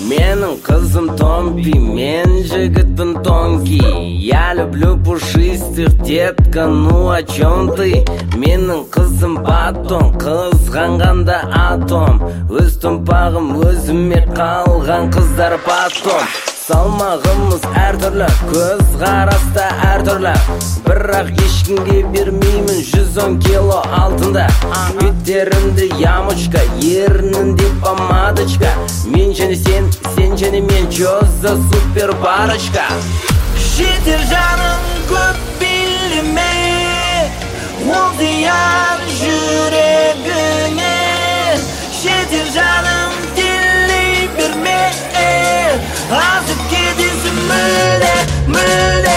Менің қызым Томпи, мен жігітпін Тонки. Я люблю пушистых, детка, ну о чем ты? Менің қызым Батон, қызғанғанда атом. Өз томпағым өзіме қалған қыздар батон. Салмағымыз әртүрлі, көз қараста әртүрлі. Бірақ ешкімге бермеймін 110 кило алтында. Беттерінде ямочка, ернінде помадочка. Мен және сен, сен және мен, чоза супер парочка. Жетер жаным көп билеме, ол зиян жүрегіңе. Жетер жаным делей берме, азып кетесің мүлде, мүлде.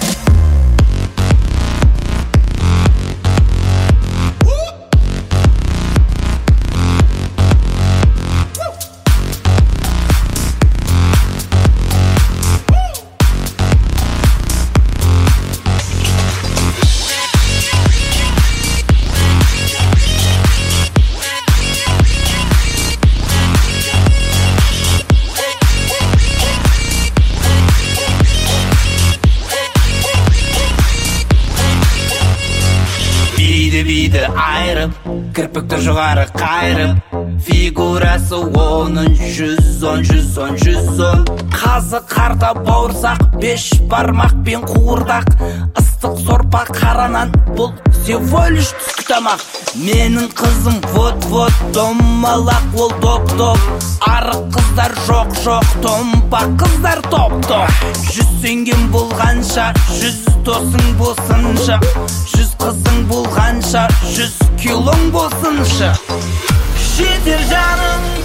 Биді айырып, кірпікті жоғары қайырып, фигурасы оның 110. Қазы қарта бауырсақ, 5 бармақпен қуырдақ. Ыстық сорпа қаранан, бұл всего лишь түскі тамақ. Менің қызым вот-вот, домалақ ол топ-топ. Арық қыздар жоқ-жоқ, томпа қыздар топ-топ. 100 сенген болғанша, 100 досың болсынша. 100 қызың болғанша, 100 килоң болсынша. Жетер жаным